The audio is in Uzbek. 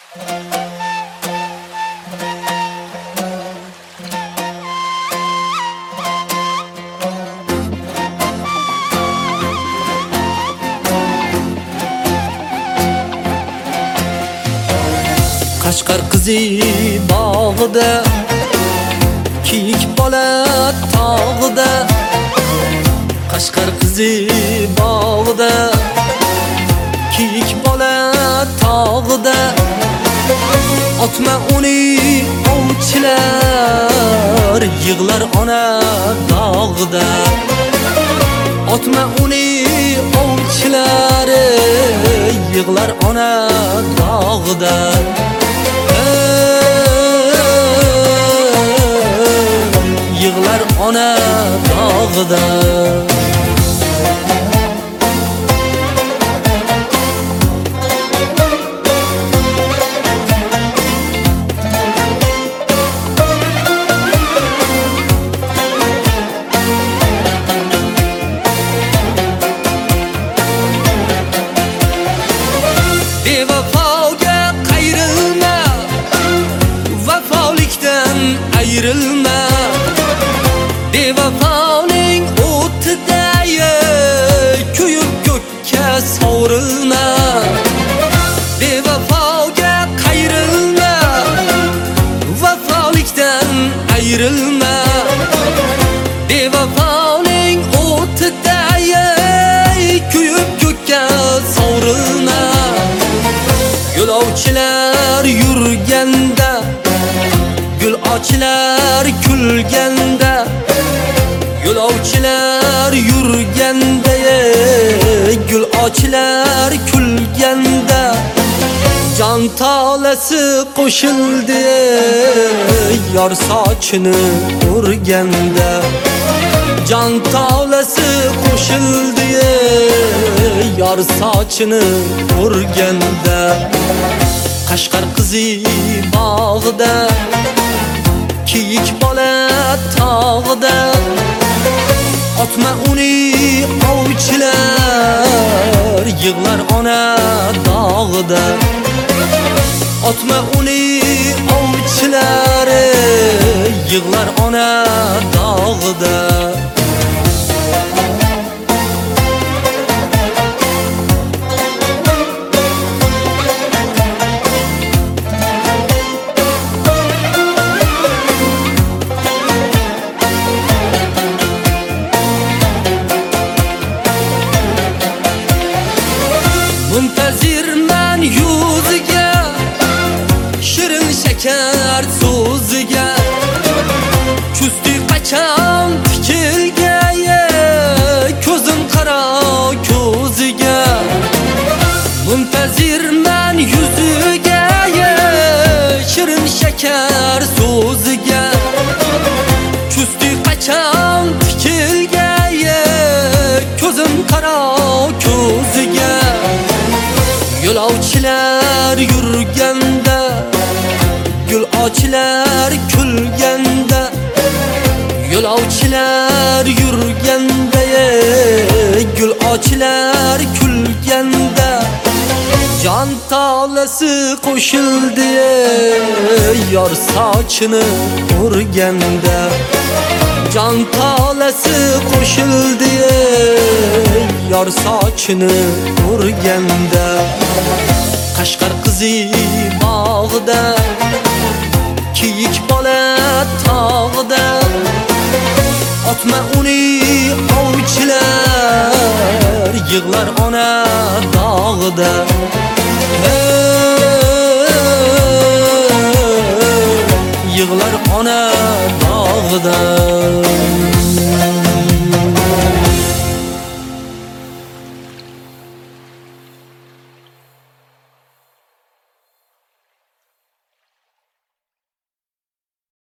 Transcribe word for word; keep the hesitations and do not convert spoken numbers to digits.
Qashqar qizi bog'ida, kiyik bola tog'ida. Qashqar qizi bog'ida, kiyik bola tog'ida. Otma uni ovchilar, yig'lar ona dog'ida. Otma uni ovchilar, yig'lar ona dog'ida. Yig'lar ona dog'ida. Bevafoga qayrilma, vafolikdan ayrilma. Bevafoning o'tida kuyib ko'kka sovrilma. Bevafoga qayrilma, vafolikdan ayrilma. Bevafoning o'tida kuyib ko'kka sovrilma. Yo'lovchilar yurganda, gul ochlar kulganda. Yo'lovchilar yurganda, gul ochlar kulganda. Jon tolasi qo'shildi yor sochini o'rganda. Jon tolasi qo'shildi yor sochini o'rganda. Qashqar qizi bog'ida, kiyik bola tog'ida. Otma uni ovchilar, yig'lar ona dog'ida. Otma uni ovchilar, yig'lar ona dog'ida. Muntazirman yuziga, shirin shakar so'ziga. Kuzdi qachon tikilga, ko'zim qaro ko'ziga. Muntazirman yuziga, shirin shakar so'ziga. Kuzdi qachon tikilga, ko'zim qaro ko'ziga. Yo'lovchilar yurganda, gul ochlar kulganda. Yo'lovchilar yurganda, gul ochlar kulganda. Jon tolasi qo'shildi yor sochini o'rganda. Jon tolasi qo'shildi yor sochini o'rganda. Qashqar qizi bog'ida, kiyik bola tog'ida. Otma uni ovchilar, yig'lar ona dog'ida. Yig'lar ona dog'ida.